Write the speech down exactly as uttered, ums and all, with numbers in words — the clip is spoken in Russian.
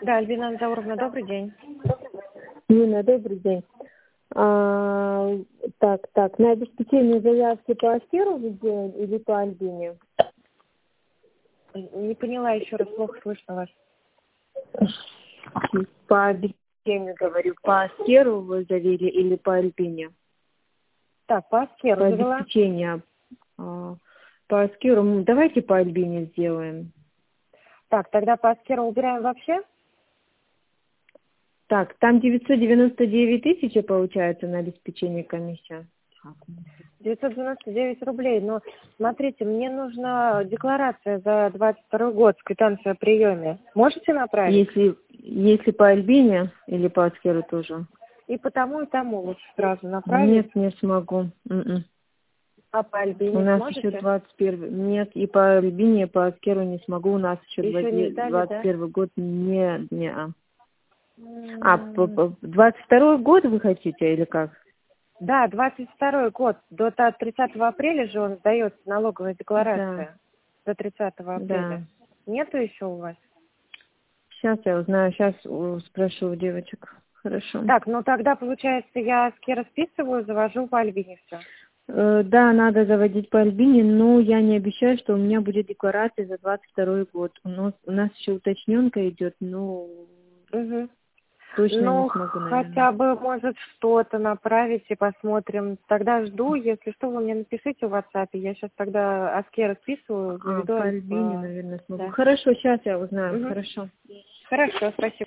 Да, Альбина Анзауровна, добрый день. Нина, добрый день. А, так, так, на обеспечение заявки по Аскеру вы сделали или по Альбине? Не поняла еще раз, плохо слышно вас. По обеспечению, говорю, по Аскеру вы завели или по Альбине? Так, по Аскеру По завела. обеспечению. А, по Аскеру, м, давайте по Альбине сделаем. Так, тогда по Аскеру убираем вообще? Так, там девятьсот девяносто девять тысяч получается на обеспечение комиссия. девятьсот девяносто девять рублей. Но смотрите, мне нужна декларация за двадцать второй год с квитанцией о приеме. Можете направить? Если, если по Альбине или по Аскеру тоже? И по тому, и тому лучше сразу направить. Нет, не смогу. М-м. А по Альбине У нас сможете? еще двадцать первый. Нет, и по Альбине, и по Аскеру не смогу. У нас еще Еще не сдали, двадцать да? первый год не, не а. А, по- М, по- двадцать второй год вы хотите или как? Да, двадцать второй год. До та- тридцатого апреля же он сдается, налоговая Да, декларация. До тридцатого да. апреля. Нету еще у вас? Сейчас я узнаю, сейчас спрошу у девочек. Хорошо. Так, ну тогда, получается, я Аскера списываю, завожу по Альбине все. Э, Да, надо заводить по Альбине, но я не обещаю, что у меня будет декларация за двадцать второй год. У нас, у нас еще уточненка идет, но Угу. точно не Ну, смогу, наверное. хотя бы, может, что-то направить и посмотрим. Тогда жду, если что, вы мне напишите в WhatsApp. Я сейчас тогда Аскера списываю, А, заведу. по Аль- Альбине, а, наверное, смогу. Да. Хорошо, сейчас я узнаю. Угу. Хорошо. Хорошо, спасибо.